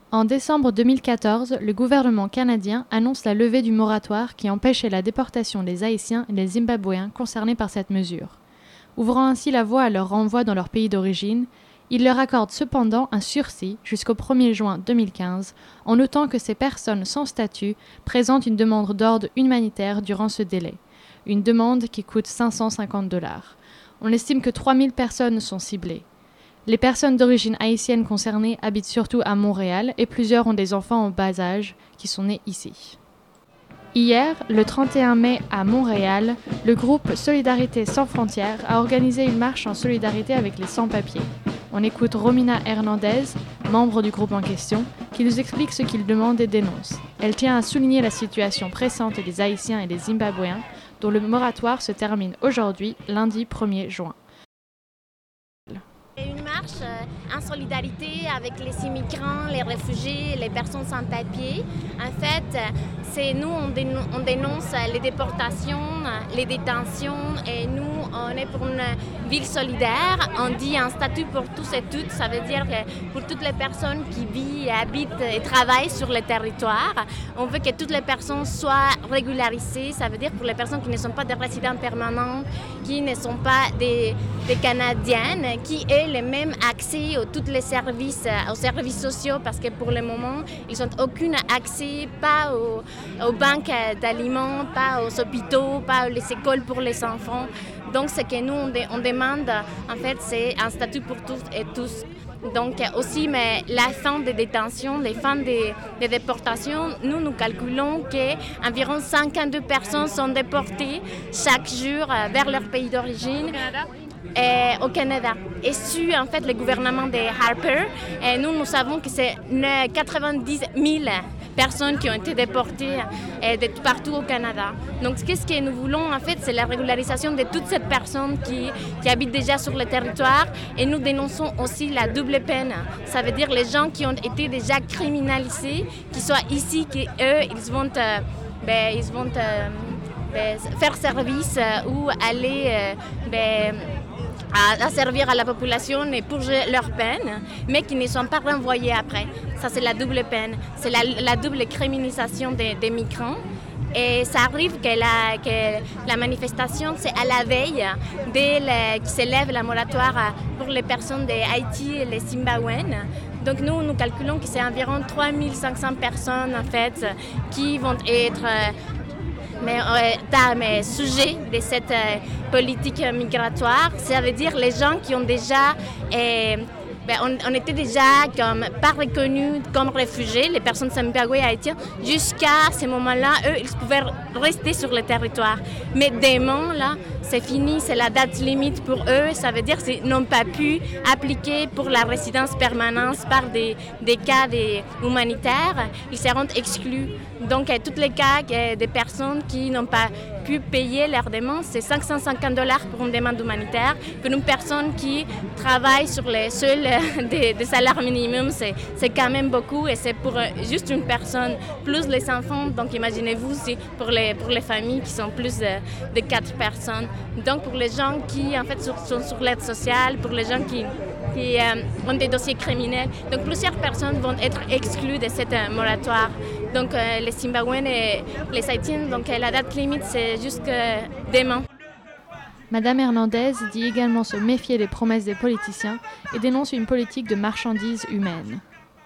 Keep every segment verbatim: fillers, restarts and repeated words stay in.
En décembre deux mille quatorze, le gouvernement canadien annonce la levée du moratoire qui empêchait la déportation des Haïtiens et des Zimbabwéens concernés par cette mesure. Ouvrant ainsi la voie à leur renvoi dans leur pays d'origine, il leur accorde cependant un sursis jusqu'au premier juin deux mille quinze, en notant que ces personnes sans statut présentent une demande d'ordre humanitaire durant ce délai, une demande qui coûte cinq cent cinquante dollars. On estime que trois mille personnes sont ciblées. Les personnes d'origine haïtienne concernées habitent surtout à Montréal et plusieurs ont des enfants en bas âge qui sont nés ici. Hier, le trente et un mai, à Montréal, le groupe Solidarité sans frontières a organisé une marche en solidarité avec les sans-papiers. On écoute Romina Hernandez, membre du groupe en question, qui nous explique ce qu'ils demandent et dénoncent. Elle tient à souligner la situation pressante des Haïtiens et des Zimbabwéens, dont le moratoire se termine aujourd'hui, lundi premier juin. Une marche en solidarité avec les immigrants, les réfugiés, les personnes sans papier. En fait, c'est nous, on dénonce, on dénonce les déportations, les détentions et nous, on est pour une ville solidaire. On dit un statut pour tous et toutes, ça veut dire que pour toutes les personnes qui vivent, habitent et travaillent sur le territoire, on veut que toutes les personnes soient régularisées, ça veut dire pour les personnes qui ne sont pas des résidents permanents, qui ne sont pas des, des Canadiennes, qui aient le même accès aux tous les services, aux services sociaux, parce que pour le moment, ils n'ont aucun accès, pas aux, aux banques d'aliments, pas aux hôpitaux, pas aux écoles pour les enfants. Donc, ce que nous, on, de, on demande, en fait, c'est un statut pour tous et tous. Donc, aussi, mais la fin des détentions, les fins des, des déportations, nous, nous calculons qu'environ cinquante-deux personnes sont déportées chaque jour vers leur pays d'origine. Et au Canada. Et sur en fait, le gouvernement de Harper, et nous, nous savons que c'est quatre-vingt-dix mille personnes qui ont été déportées et de partout au Canada. Donc, qu'est-ce que nous voulons, en fait, c'est la régularisation de toutes ces personnes qui, qui habitent déjà sur le territoire. Et nous dénonçons aussi la double peine. Ça veut dire les gens qui ont été déjà criminalisés, qui soient ici, qu'eux, ils vont, euh, ben, ils vont euh, ben, faire service euh, ou aller... Euh, ben, À, à servir à la population et pour leur peine, mais qui ne sont pas renvoyés après. Ça, c'est la double peine. C'est la, la double criminalisation des, des migrants. Et ça arrive que la, que la manifestation, c'est à la veille de qui s'élève la moratoire pour les personnes d'Haïti et les Zimbabwéens. Donc nous, nous calculons que c'est environ trois mille cinq cents personnes, en fait, qui vont être... mais, euh, mais sujet de cette euh, politique migratoire. Ça veut dire les gens qui ont déjà... Euh, ben, on, on était déjà comme pas reconnus comme réfugiés, les personnes zimbabwéennes et haïtiennes. Jusqu'à ce moment-là, eux, ils pouvaient rester sur le territoire. Mais demain, là, c'est fini, c'est la date limite pour eux. Ça veut dire qu'ils n'ont pas pu appliquer pour la résidence permanente par des, des cas des humanitaires. Ils seront exclus. Donc, tous les cas des personnes qui n'ont pas pu payer leur demande, c'est cinq cent cinquante dollars pour une demande humanitaire. Pour une personne qui travaille sur les seuls des, des salaires minimums, c'est, c'est quand même beaucoup et c'est pour juste une personne, plus les enfants. Donc, imaginez-vous, c'est pour les, pour les familles qui sont plus de, de quatre personnes. Donc, pour les gens qui, en fait, sont sur l'aide sociale, pour les gens qui, qui euh, ont des dossiers criminels. Donc, plusieurs personnes vont être exclues de cette euh, moratoire. Donc, euh, les Zimbabwéens et les Haïtiens, donc euh, la date limite, c'est jusque demain. Madame Hernandez dit également se méfier des promesses des politiciens et dénonce une politique de marchandises humaines.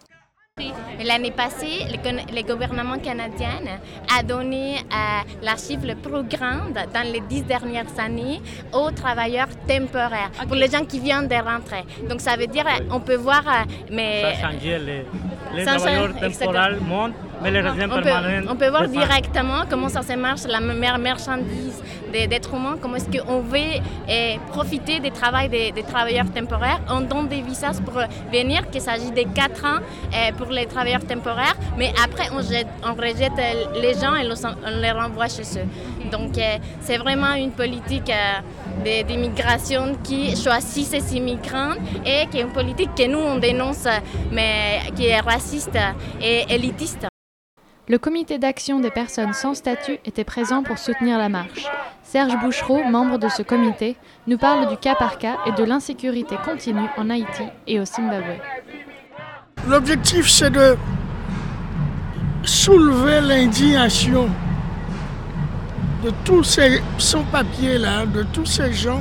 L'année passée, le, le gouvernement canadien a donné euh, la chiffre le plus grande dans les dix dernières années aux travailleurs temporaires, okay, pour les gens qui viennent de rentrer. Donc ça veut dire on peut voir... Mais, ça change, les, les travailleurs temporaires montent, mais les résidents on permanents... Peut, on peut voir directement comment ça se marche, la marchandise d'êtres humains, comment est-ce qu'on veut eh, profiter du travail des, des travailleurs temporaires. On donne des visas pour venir, qu'il s'agit de quatre ans eh, pour les travailleurs temporaires, mais après on, jette, on rejette les gens et on les renvoie chez eux. Donc eh, c'est vraiment une politique eh, d'immigration qui choisit ces immigrants et qui est une politique que nous on dénonce, mais qui est raciste et élitiste. Le comité d'action des personnes sans statut était présent pour soutenir la marche. Serge Bouchereau, membre de ce comité, nous parle du cas par cas et de l'insécurité continue en Haïti et au Zimbabwe. L'objectif, c'est de soulever l'indignation de tous ces sans-papiers-là, de tous ces gens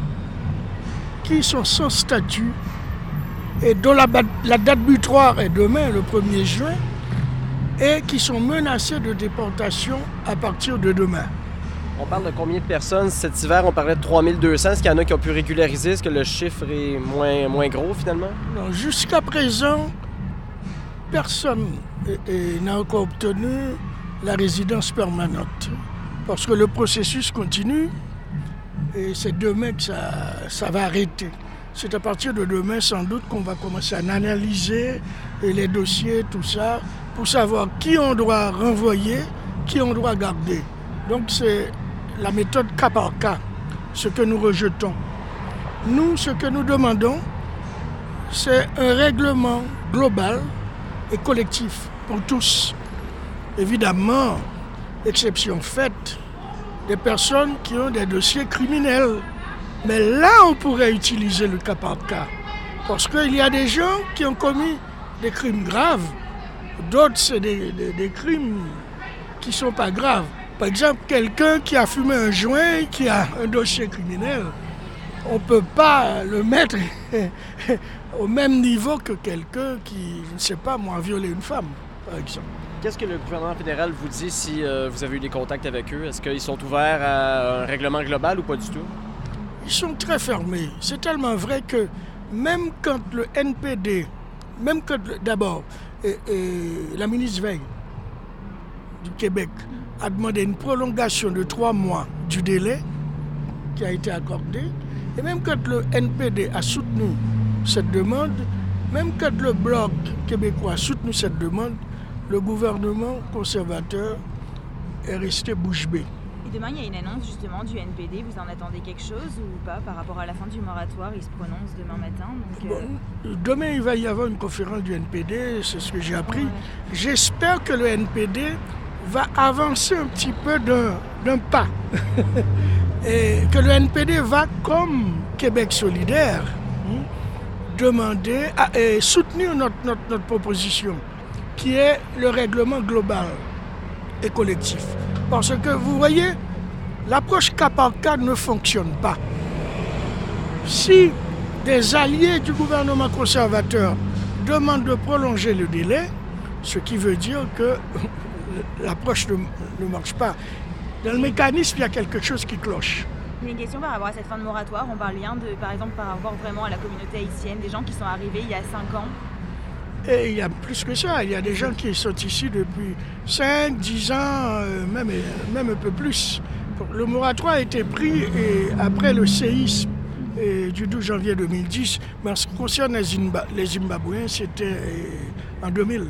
qui sont sans statut et dont la, la date butoir est demain, le premier juin, et qui sont menacés de déportation à partir de demain. On parle de combien de personnes cet hiver? On parlait de trois mille deux cents. Est-ce qu'il y en a qui ont pu régulariser? Est-ce que le chiffre est moins, moins gros finalement? Non, jusqu'à présent, personne n'a encore obtenu la résidence permanente. Parce que le processus continue et c'est demain que ça, ça va arrêter. C'est à partir de demain sans doute qu'on va commencer à analyser les dossiers, tout ça, pour savoir qui on doit renvoyer, qui on doit garder. Donc c'est la méthode cas par cas, ce que nous rejetons. Nous, ce que nous demandons, c'est un règlement global et collectif pour tous. Évidemment, exception faite des personnes qui ont des dossiers criminels. Mais là, on pourrait utiliser le cas par cas. Parce qu'il y a des gens qui ont commis des crimes graves. D'autres, c'est des, des, des crimes qui ne sont pas graves. Par exemple, quelqu'un qui a fumé un joint, qui a un dossier criminel, on ne peut pas le mettre au même niveau que quelqu'un qui, je ne sais pas, moi, a violé une femme, par exemple. Qu'est-ce que le gouvernement fédéral vous dit si euh, vous avez eu des contacts avec eux? Est-ce qu'ils sont ouverts à un règlement global ou pas du tout? Ils sont très fermés. C'est tellement vrai que même quand le N P D, même quand d'abord et, et la ministre Veil du Québec a demandé une prolongation de trois mois du délai qui a été accordé, et même quand le N P D a soutenu cette demande, même quand le Bloc québécois a soutenu cette demande, le gouvernement conservateur est resté bouche bée. Et demain, il y a une annonce justement du N P D. Vous en attendez quelque chose ou pas par rapport à la fin du moratoire? Il se prononce demain matin. Donc, euh... bon, demain, il va y avoir une conférence du N P D, c'est ce que j'ai appris. Ouais. J'espère que le N P D va avancer un petit peu d'un, d'un pas. Et que le N P D va, comme Québec solidaire, hein, demander à, et soutenir notre, notre, notre proposition, qui est le règlement global et collectif. Parce que vous voyez, l'approche cas par cas ne fonctionne pas. Si des alliés du gouvernement conservateur demandent de prolonger le délai, ce qui veut dire que l'approche ne, ne marche pas. Dans le mécanisme, il y a quelque chose qui cloche. Une question par rapport à cette fin de moratoire, on parle bien de, par exemple, par rapport vraiment à la communauté haïtienne, des gens qui sont arrivés il y a cinq ans. Et il y a plus que ça, il y a des gens qui sont ici depuis cinq, dix ans, même, même un peu plus. Le moratoire a été pris et après le séisme et du douze janvier deux mille dix, mais en ce qui concerne les, Zimba, les Zimbabwéens, c'était en deux mille.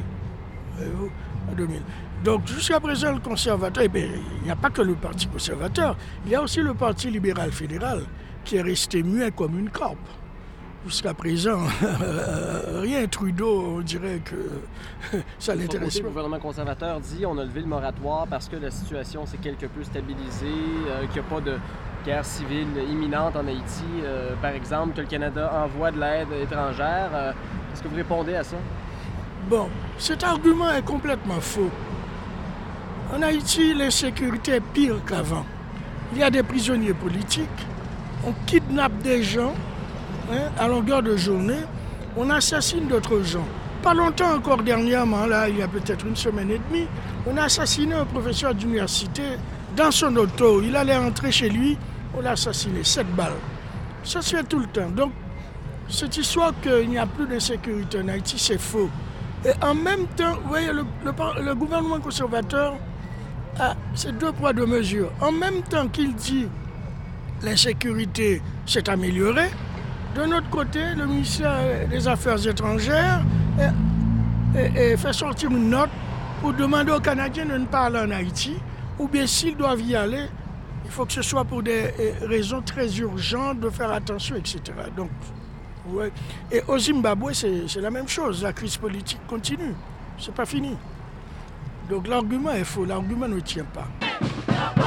En deux mille. Donc jusqu'à présent, le conservateur, eh bien, il n'y a pas que le Parti conservateur, il y a aussi le Parti libéral fédéral qui est resté muet comme une carpe. Jusqu'à présent, rien. Trudeau, on dirait que ça l'intéresse pas. Le gouvernement conservateur dit qu'on a levé le moratoire parce que la situation s'est quelque peu stabilisée, euh, qu'il n'y a pas de guerre civile imminente en Haïti, euh, par exemple, que le Canada envoie de l'aide étrangère. Euh, est-ce que vous répondez à ça? Bon, cet argument est complètement faux. En Haïti, l'insécurité est pire qu'avant. Il y a des prisonniers politiques, on kidnappe des gens hein, à longueur de journée, on assassine d'autres gens. Pas longtemps encore dernièrement, là, il y a peut-être une semaine et demie, on a assassiné un professeur d'université dans son auto. Il allait entrer chez lui, on l'a assassiné, sept balles. Ça se fait tout le temps. Donc, cette histoire qu'il n'y a plus de sécurité en Haïti, c'est faux. Et en même temps, vous voyez, le, le, le gouvernement conservateur a ces deux poids, deux mesures. En même temps qu'il dit l'insécurité s'est améliorée, de notre côté, le ministère des Affaires étrangères est, est, est fait sortir une note pour demander aux Canadiens de ne pas aller en Haïti, ou bien s'ils doivent y aller, il faut que ce soit pour des raisons très urgentes, de faire attention, et cetera. Donc, ouais. Et au Zimbabwe, c'est, c'est la même chose. La crise politique continue. C'est pas fini. Donc l'argument est faux. L'argument ne tient pas.